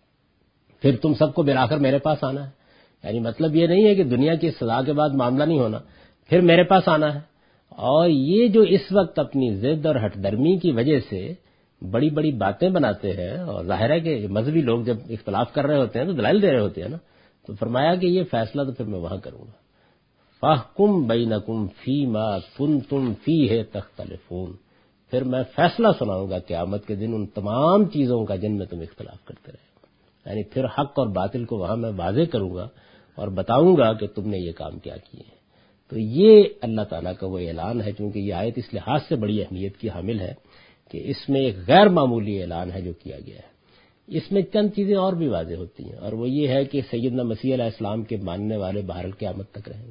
[SPEAKER 1] پھر تم سب کو بالآخر میرے پاس آنا ہے. یعنی مطلب یہ نہیں ہے کہ دنیا کی سزا کے بعد معاملہ نہیں ہونا، پھر میرے پاس آنا ہے. اور یہ جو اس وقت اپنی ضد اور ہٹ درمی کی وجہ سے بڑی بڑی باتیں بناتے ہیں، اور ظاہر ہے کہ مذہبی لوگ جب اختلاف کر رہے ہوتے ہیں تو دلائل دے رہے ہوتے ہیں نا، تو فرمایا کہ یہ فیصلہ تو پھر میں وہاں کروں گا. فاحکم بینکم فیما کنتم فیہ تختلفون، پھر میں فیصلہ سناؤں گا قیامت کے دن ان تمام چیزوں کا جن میں تم اختلاف کرتے رہے. یعنی پھر حق اور باطل کو وہاں میں واضح کروں گا اور بتاؤں گا کہ تم نے یہ کام کیا کیے ہیں. تو یہ اللہ تعالیٰ کا وہ اعلان ہے، چونکہ یہ آیت اس لحاظ سے بڑی اہمیت کی حامل ہے کہ اس میں ایک غیر معمولی اعلان ہے جو کیا گیا ہے. اس میں چند چیزیں اور بھی واضح ہوتی ہیں، اور وہ یہ ہے کہ سیدنا مسیح علیہ السلام کے ماننے والے بہر القیامت تک رہیں گے.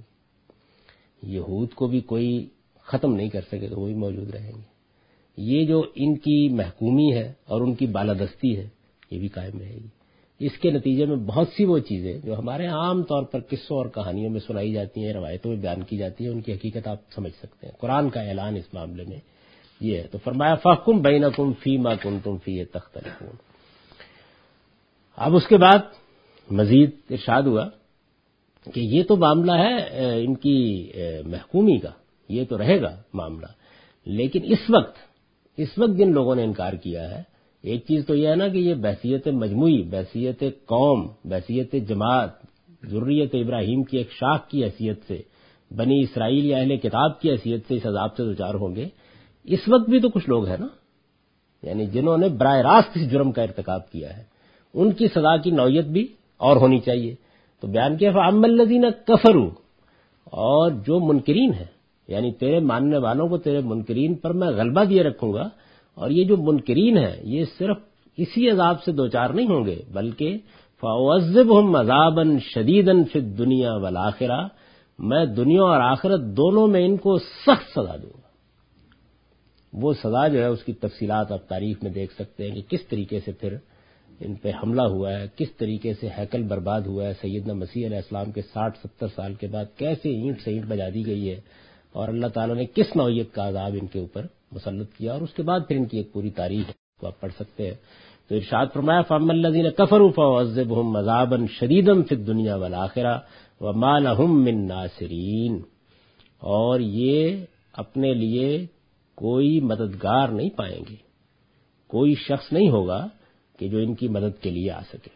[SPEAKER 1] یہود کو بھی کوئی ختم نہیں کر سکے تو وہ بھی موجود رہیں گے. یہ جو ان کی محکومی ہے اور ان کی بالادستی ہے یہ بھی قائم رہے گی. اس کے نتیجے میں بہت سی وہ چیزیں جو ہمارے عام طور پر قصوں اور کہانیوں میں سنائی جاتی ہیں، روایتوں میں بیان کی جاتی ہیں، ان کی حقیقت آپ سمجھ سکتے ہیں. قرآن کا اعلان اس معاملے میں یہ ہے. تو فرمایا فاحکم بینکم فیما کنتم فیہ تختلفون. اب اس کے بعد مزید ارشاد ہوا کہ یہ تو معاملہ ہے ان کی محکومی کا، یہ تو رہے گا معاملہ، لیکن اس وقت اس وقت جن لوگوں نے انکار کیا ہے، ایک چیز تو یہ ہے نا کہ یہ بحثیت مجموعی، بحثیت قوم، بحثیت جماعت، ذریت ابراہیم کی ایک شاخ کی حیثیت سے، بنی اسرائیل یا اہل کتاب کی حیثیت سے اس عذاب سے دوچار ہوں گے۔ اس وقت بھی تو کچھ لوگ ہیں نا، یعنی جنہوں نے براہ راست اس جرم کا ارتکاب کیا ہے، ان کی سزا کی نوعیت بھی اور ہونی چاہیے۔ تو بیان کیا فَأَمَّا الَّذِينَ كَفَرُوا، اور جو منکرین ہیں، یعنی تیرے ماننے والوں کو، تیرے منکرین پر میں غلبہ دیے رکھوں گا، اور یہ جو منکرین ہیں یہ صرف اسی عذاب سے دوچار نہیں ہوں گے، بلکہ فَأُعَذِّبْهُمْ عَذَابًا شَدِيدًا فِي الدُّنْيَا وَالْآخِرَةِ، میں دنیا اور آخرت دونوں میں ان کو سخت سزا دوں گا۔ وہ سزا جو ہے اس کی تفصیلات آپ تاریخ میں دیکھ سکتے ہیں کہ کس طریقے سے پھر ان پہ حملہ ہوا ہے، کس طریقے سے ہیکل برباد ہوا ہے، سیدنا مسیح علیہ السلام کے ساٹھ ستر سال کے بعد کیسے اینٹ سے اینٹ بجا دی گئی ہے، اور اللہ تعالیٰ نے کس نوعیت کا عذاب ان کے اوپر مسلط کیا، اور اس کے بعد پھر ان کی ایک پوری تاریخ کو آپ پڑھ سکتے ہیں۔ تو ارشاد فرمایا فَأَمَّا الَّذِينَ كَفَرُوا فَأُعَذِّبْهُمْ عَذَابًا شَدِيدًا فِي الدُّنْيَا وَالْآخِرَةِ وَمَا لَهُم مِّن نَّاصِرِينَ، اور یہ اپنے لیے کوئی مددگار نہیں پائیں گے، کوئی شخص نہیں ہوگا کہ جو ان کی مدد کے لیے آ سکے۔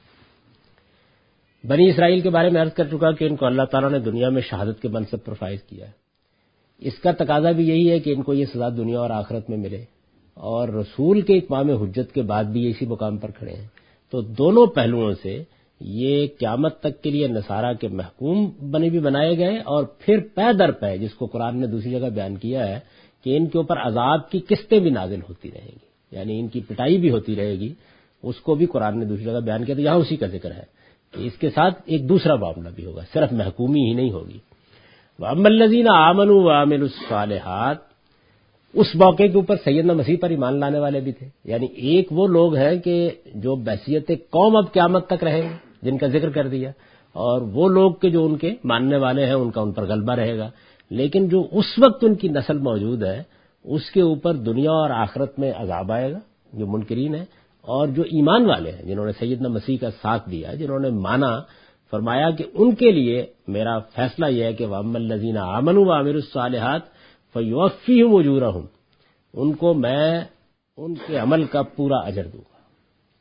[SPEAKER 1] بنی اسرائیل کے بارے میں عرض کر چکا کہ ان کو اللہ تعالیٰ نے دنیا میں شہادت کے منصب پر فائز کیا ہے۔ اس کا تقاضا بھی یہی ہے کہ ان کو یہ سزا دنیا اور آخرت میں ملے، اور رسول کے اتمام حجت کے بعد بھی اسی مقام پر کھڑے ہیں۔ تو دونوں پہلوؤں سے یہ قیامت تک کے لیے نصارہ کے محکوم بنے بھی بنائے گئے، اور پھر پے در پے، جس کو قرآن نے دوسری جگہ بیان کیا ہے کہ ان کے اوپر عذاب کی قسطیں بھی نازل ہوتی رہیں گی، یعنی ان کی پٹائی بھی ہوتی رہے گی، اس کو بھی قرآن نے دوسری جگہ بیان کیا۔ تو یہاں اسی کا ذکر ہے کہ اس کے ساتھ ایک دوسرا معاملہ بھی ہوگا، صرف محکومی ہی نہیں ہوگی۔ وَأَمَّا الَّذِينَ آمَنُوا وَعَمِلُوا الصَّالِحَاتِ، اس موقع کے اوپر سیدنا مسیح پر ایمان لانے والے بھی تھے، یعنی ایک وہ لوگ ہیں کہ جو بحثیت قوم اب قیامت تک رہیں گے، جن کا ذکر کر دیا، اور وہ لوگ کہ جو ان کے ماننے والے ہیں، ان کا ان پر غلبہ رہے گا، لیکن جو اس وقت ان کی نسل موجود ہے اس کے اوپر دنیا اور آخرت میں عذاب آئے گا، جو منکرین ہیں۔ اور جو ایمان والے ہیں، جنہوں نے سیدنا مسیح کا ساتھ دیا، جنہوں نے مانا، فرمایا کہ ان کے لیے میرا فیصلہ یہ ہے کہ وَأَمَّا الَّذِينَ آمَنُوا وَعَمِلُوا الصَّالِحَاتِ فَيُوَفِّيهِمْ أُجُورَهُمْ، ان کو میں ان کے عمل کا پورا اجر دوں گا،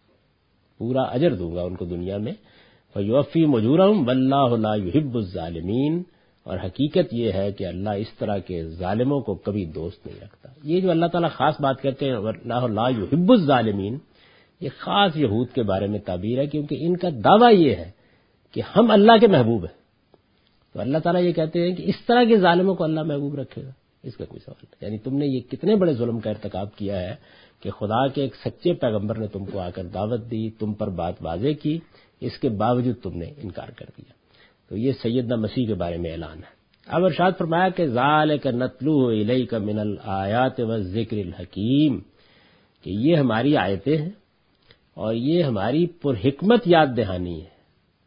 [SPEAKER 1] پورا اجر دوں گا ان کو دنیا میں۔ فَيُوَفِّيهِمْ أُجُورَهُمْ وَاللَّهُ لَا يُحِبُّ الظَّالِمِينَ، اور حقیقت یہ ہے کہ اللہ اس طرح کے ظالموں کو کبھی دوست نہیں رکھتا۔ یہ جو اللہ تعالیٰ خاص بات کہتے ہیں وَاللَّهُ لَا يُحِبُّ الظَّالِمِينَ، یہ خاص یہود کے بارے میں تعبیر ہے، کیونکہ ان کا دعویٰ یہ ہے کہ ہم اللہ کے محبوب ہیں، تو اللہ تعالیٰ یہ کہتے ہیں کہ اس طرح کے ظالموں کو اللہ محبوب رکھے گا، اس کا کوئی سوال نہیں۔ یعنی تم نے یہ کتنے بڑے ظلم کا ارتکاب کیا ہے کہ خدا کے ایک سچے پیغمبر نے تم کو آ کر دعوت دی، تم پر بات واضح کی، اس کے باوجود تم نے انکار کر دیا۔ تو یہ سیدنا مسیح کے بارے میں اعلان ہے۔ اب ارشاد فرمایا کہ ذَلِكَ نَتْلُوهُ إِلَيْكَ مِنَ الْآيَاتِ وَالذِّكْرِ الْحَكِيمِ، کہ یہ ہماری آیتیں ہیں اور یہ ہماری پرحکمت یاد دہانی ہے۔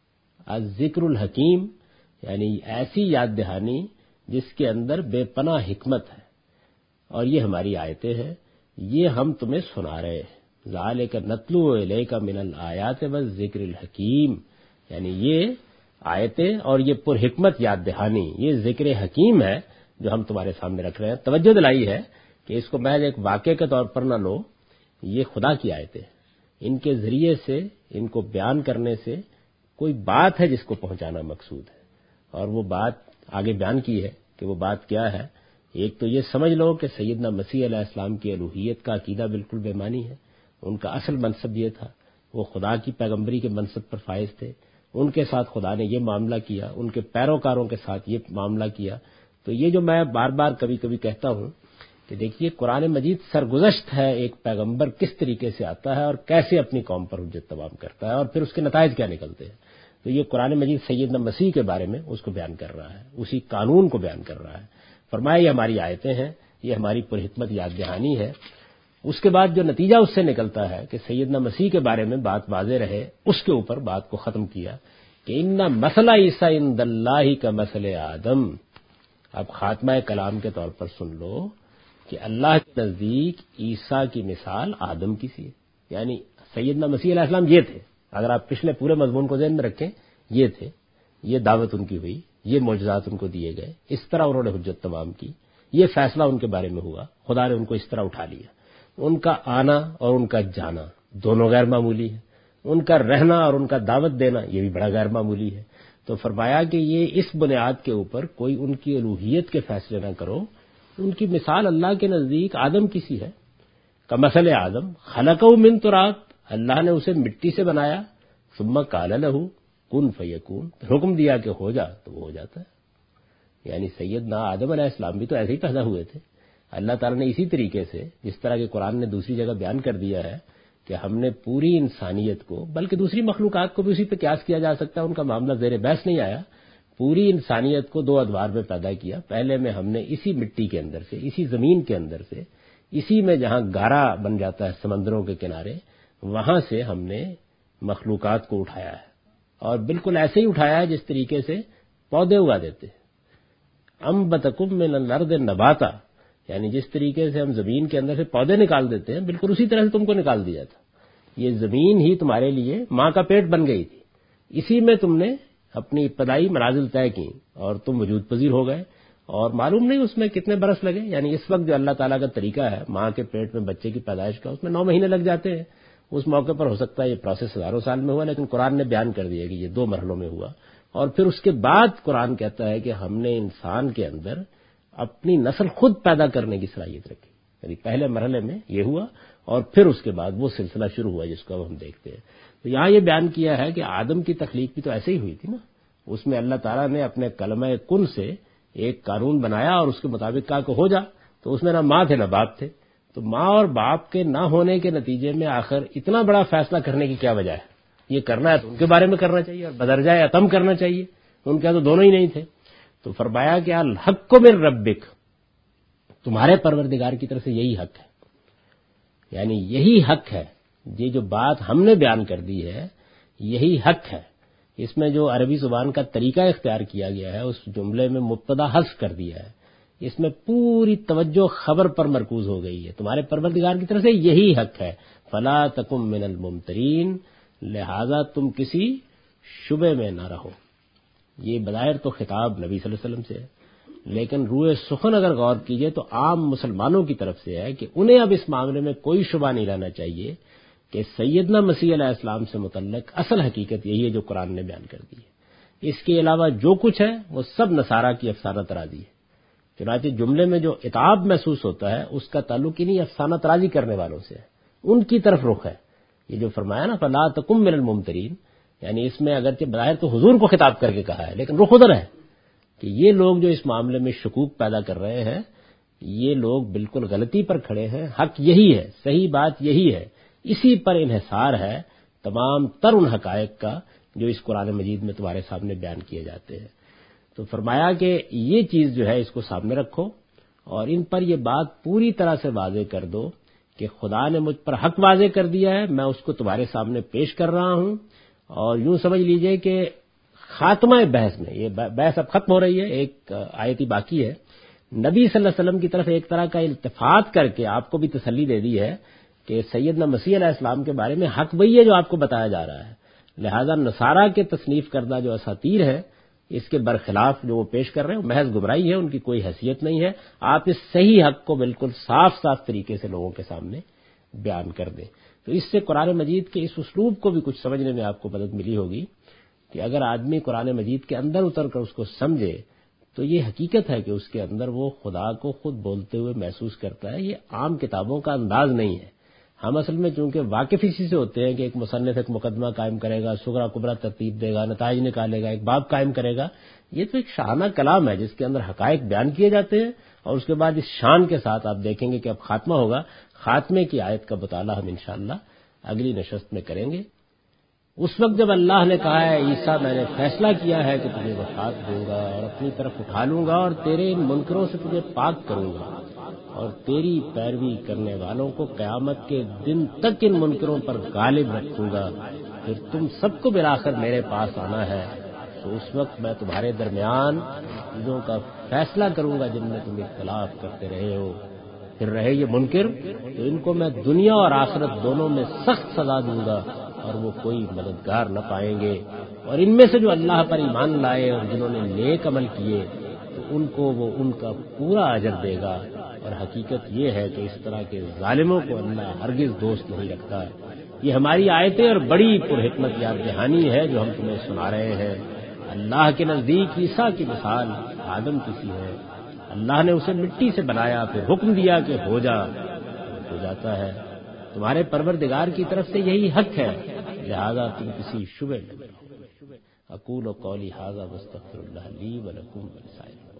[SPEAKER 1] الذکر الحکیم، یعنی ایسی یاد دہانی جس کے اندر بے پناہ حکمت ہے، اور یہ ہماری آیتیں ہیں، یہ ہم تمہیں سنا رہے ہیں۔ ذَلِكَ نَتْلُوهُ إِلَيْكَ مِنَ الْآيَاتِ وَالذِّكْرِ الْحَكِيمِ، یعنی یہ آیتیں اور یہ پرحکمت یاد دہانی، یہ ذکر حکیم ہے جو ہم تمہارے سامنے رکھ رہے ہیں۔ توجہ دلائی ہے کہ اس کو محض ایک واقعے کے طور پر نہ لو، یہ خدا کی آیتیں، ان کے ذریعے سے، ان کو بیان کرنے سے کوئی بات ہے جس کو پہنچانا مقصود ہے، اور وہ بات آگے بیان کی ہے کہ وہ بات کیا ہے۔ ایک تو یہ سمجھ لو کہ سیدنا مسیح علیہ السلام کی الوہیت کا عقیدہ بالکل بے معنی ہے، ان کا اصل منصب یہ تھا، وہ خدا کی پیغمبری کے منصب پر فائز تھے، ان کے ساتھ خدا نے یہ معاملہ کیا، ان کے پیروکاروں کے ساتھ یہ معاملہ کیا۔ تو یہ جو میں بار بار کبھی کبھی کہتا ہوں کہ دیکھیے قرآن مجید سرگزشت ہے، ایک پیغمبر کس طریقے سے آتا ہے اور کیسے اپنی قوم پر حجت تمام کرتا ہے، اور پھر اس کے نتائج کیا نکلتے ہیں۔ تو یہ قرآن مجید سیدنا مسیح کے بارے میں اس کو بیان کر رہا ہے، اسی قانون کو بیان کر رہا ہے۔ فرمایا یہ ہماری آیتیں ہیں، یہ ہماری پرحکمت یاد دہانی ہے۔ اس کے بعد جو نتیجہ اس سے نکلتا ہے کہ سیدنا مسیح کے بارے میں بات واضح رہے، اس کے اوپر بات کو ختم کیا کہ ان مثل عیسی عند اللہ کا مثل آدم۔ اب خاتمہ کلام کے طور پر سن لو کہ اللہ کے نزدیک عیسیٰ کی مثال آدم کی سی ہے، یعنی سیدنا مسیح علیہ السلام یہ تھے۔ اگر آپ پچھلے پورے مضمون کو ذہن میں رکھیں، یہ تھے یہ دعوت ان کی ہوئی، یہ معجزات ان کو دیے گئے، اس طرح انہوں نے حجت تمام کی، یہ فیصلہ ان کے بارے میں ہوا، خدا نے ان کو اس طرح اٹھا لیا۔ ان کا آنا اور ان کا جانا دونوں غیر معمولی ہے، ان کا رہنا اور ان کا دعوت دینا یہ بھی بڑا غیر معمولی ہے۔ تو فرمایا کہ یہ اس بنیاد کے اوپر کوئی ان کی الوہیت کے فیصلے نہ کرو، ان کی مثال اللہ کے نزدیک آدم کی سی ہے، کمثل آدم خلقہ من تراب، اللہ نے اسے مٹی سے بنایا، ثم قال لہ کن فیکون، حکم دیا کہ ہو جا تو وہ ہو جاتا ہے۔ یعنی سیدنا آدم علیہ السلام بھی تو ایسے ہی پیدا ہوئے تھے، اللہ تعالیٰ نے اسی طریقے سے، جس طرح کہ قرآن نے دوسری جگہ بیان کر دیا ہے کہ ہم نے پوری انسانیت کو، بلکہ دوسری مخلوقات کو بھی اسی پہ قیاس کیا جا سکتا ہے، ان کا معاملہ زیر بحث نہیں آیا، پوری انسانیت کو دو ادوار میں پیدا کیا۔ پہلے میں ہم نے اسی مٹی کے اندر سے، اسی زمین کے اندر سے، اسی میں جہاں گارا بن جاتا ہے سمندروں کے کنارے، وہاں سے ہم نے مخلوقات کو اٹھایا ہے، اور بالکل ایسے ہی اٹھایا ہے جس طریقے سے پودے اگا دیتے ہیں۔ انبتکم من الارض نباتا، یعنی جس طریقے سے ہم زمین کے اندر سے پودے نکال دیتے ہیں، بالکل اسی طرح سے تم کو نکال دیا تھا۔ یہ زمین ہی تمہارے لیے ماں کا پیٹ بن گئی تھی، اسی میں تم نے اپنی ابتدائی منازل طے کی اور تم وجود پذیر ہو گئے، اور معلوم نہیں اس میں کتنے برس لگے۔ یعنی اس وقت جو اللہ تعالیٰ کا طریقہ ہے ماں کے پیٹ میں بچے کی پیدائش کا، اس میں نو مہینے لگ جاتے ہیں۔ اس موقع پر ہو سکتا ہے یہ پروسیس ہزاروں سال میں ہوا، لیکن قرآن نے بیان کر دیا کہ یہ دو مرحلوں میں ہوا، اور پھر اس کے بعد قرآن کہتا ہے کہ ہم نے انسان کے اندر اپنی نسل خود پیدا کرنے کی صلاحیت رکھی۔ یعنی پہلے مرحلے میں یہ ہوا، اور پھر اس کے بعد وہ سلسلہ شروع ہوا جس کو ہم دیکھتے ہیں۔ تو یہاں یہ بیان کیا ہے کہ آدم کی تخلیق بھی تو ایسے ہی ہوئی تھی نا، اس میں اللہ تعالیٰ نے اپنے کلمہ کن سے ایک قانون بنایا اور اس کے مطابق کہا کہ ہو جا، تو اس میں نہ ماں تھے نہ باپ تھے، تو ماں اور باپ کے نہ ہونے کے نتیجے میں آخر اتنا بڑا فیصلہ کرنے کی کیا وجہ ہے؟ یہ کرنا ہے تو ان کے بارے میں کرنا چاہیے، اور بدرجہ اتم کرنا چاہیے، ان کے تو دونوں ہی نہیں تھے۔ تو فرمایا کہ الحق من ربک، تمہارے پروردگار کی طرف سے یہی حق ہے، یعنی یہی حق ہے، یہ جو بات ہم نے بیان کر دی ہے یہی حق ہے۔ اس میں جو عربی زبان کا طریقہ اختیار کیا گیا ہے، اس جملے میں مبتدا حذف کر دیا ہے، اس میں پوری توجہ خبر پر مرکوز ہو گئی ہے، تمہارے پروردگار کی طرف سے یہی حق ہے، فلا تکم من الممترین، لہذا تم کسی شبے میں نہ رہو۔ یہ بظاہر تو خطاب نبی صلی اللہ علیہ وسلم سے ہے، لیکن روئے سخن اگر غور کیجئے تو عام مسلمانوں کی طرف سے ہے کہ انہیں اب اس معاملے میں کوئی شبہ نہیں رہنا چاہیے کہ سیدنا مسیح علیہ السلام سے متعلق اصل حقیقت یہی ہے جو قرآن نے بیان کر دی ہے، اس کے علاوہ جو کچھ ہے وہ سب نصارہ کی افسانہ ترازی ہے۔ چنانچہ جملے میں جو عتاب محسوس ہوتا ہے اس کا تعلق ہی نہیں افسانہ ترازی کرنے والوں سے ہے، ان کی طرف رخ ہے۔ یہ جو فرمایا نا فلا تکم من الممترین، یعنی اس میں اگرچہ بظاہر تو حضور کو خطاب کر کے کہا ہے، لیکن رخ ادھر ہے کہ یہ لوگ جو اس معاملے میں شکوک پیدا کر رہے ہیں، یہ لوگ بالکل غلطی پر کھڑے ہیں، حق یہی ہے، صحیح بات یہی ہے، اسی پر انحصار ہے تمام تر ان حقائق کا جو اس قرآن مجید میں تمہارے سامنے بیان کیے جاتے ہیں۔ تو فرمایا کہ یہ چیز جو ہے اس کو سامنے رکھو، اور ان پر یہ بات پوری طرح سے واضح کر دو کہ خدا نے مجھ پر حق واضح کر دیا ہے، میں اس کو تمہارے سامنے پیش کر رہا ہوں، اور یوں سمجھ لیجئے کہ خاتمہ بحث میں، یہ بحث اب ختم ہو رہی ہے، ایک آیت ہی باقی ہے، نبی صلی اللہ علیہ وسلم کی طرف ایک طرح کا التفات کر کے آپ کو بھی تسلی دے دی ہے کہ سیدنا مسیح علیہ السلام کے بارے میں حق وہی ہے جو آپ کو بتایا جا رہا ہے، لہذا نصارہ کے تصنیف کردہ جو اساطیر ہے اس کے برخلاف جو وہ پیش کر رہے ہیں وہ محض گمراہی ہے، ان کی کوئی حیثیت نہیں ہے۔ آپ اس صحیح حق کو بالکل صاف صاف طریقے سے لوگوں کے سامنے بیان کر دیں۔ تو اس سے قرآن مجید کے اس اسلوب کو بھی کچھ سمجھنے میں آپ کو مدد ملی ہوگی کہ اگر آدمی قرآن مجید کے اندر اتر کر اس کو سمجھے تو یہ حقیقت ہے کہ اس کے اندر وہ خدا کو خود بولتے ہوئے محسوس کرتا ہے۔ یہ عام کتابوں کا انداز نہیں ہے۔ ہم اصل میں چونکہ واقف اسی سے ہوتے ہیں کہ ایک مصنف ایک مقدمہ قائم کرے گا، صغرا کبرا ترتیب دے گا، نتائج نکالے گا، ایک باب قائم کرے گا، یہ تو ایک شاہانہ کلام ہے جس کے اندر حقائق بیان کیے جاتے ہیں، اور اس کے بعد اس شان کے ساتھ آپ دیکھیں گے کہ اب خاتمہ ہوگا، خاتمے کی آیت کا مطالعہ ہم انشاءاللہ اگلی نشست میں کریں گے۔ اس وقت جب اللہ نے کہا ہے عیسیٰ میں نے فیصلہ کیا ہے کہ تجھے وفات دوں گا اور اپنی طرف اٹھا لوں گا اور تیرے ان منکروں سے تجھے پاک کروں گا اور تیری پیروی کرنے والوں کو قیامت کے دن تک ان منکروں پر غالب رکھوں گا، پھر تم سب کو بالآخر میرے پاس آنا ہے، تو اس وقت میں تمہارے درمیان چیزوں کا فیصلہ کروں گا جن میں تم اختلاف کرتے رہے ہو، پھر رہے یہ منکر تو ان کو میں دنیا اور آخرت دونوں میں سخت سزا دوں گا اور وہ کوئی مددگار نہ پائیں گے، اور ان میں سے جو اللہ پر ایمان لائے اور جنہوں نے نیک عمل کیے تو ان کو وہ ان کا پورا اجر دے گا۔ اور حقیقت یہ ہے کہ اس طرح کے ظالموں کو اللہ ہرگز دوست نہیں رکھتا۔ یہ ہماری آیتیں اور بڑی پرحکمت یاد دہانی ہے جو ہم تمہیں سنا رہے ہیں۔ اللہ کے نزدیک عیسیٰ کی مثال آدم کی سی ہے۔ اللہ نے اسے مٹی سے بنایا، پھر حکم دیا کہ ہو جا، ہو جاتا ہے۔ تمہارے پروردگار کی طرف سے یہی حق ہے، لہذا تم کسی شبہ میں نہ رہو۔ اقول قولی ھذا واستغفر اللہ لی ولکم ولسائر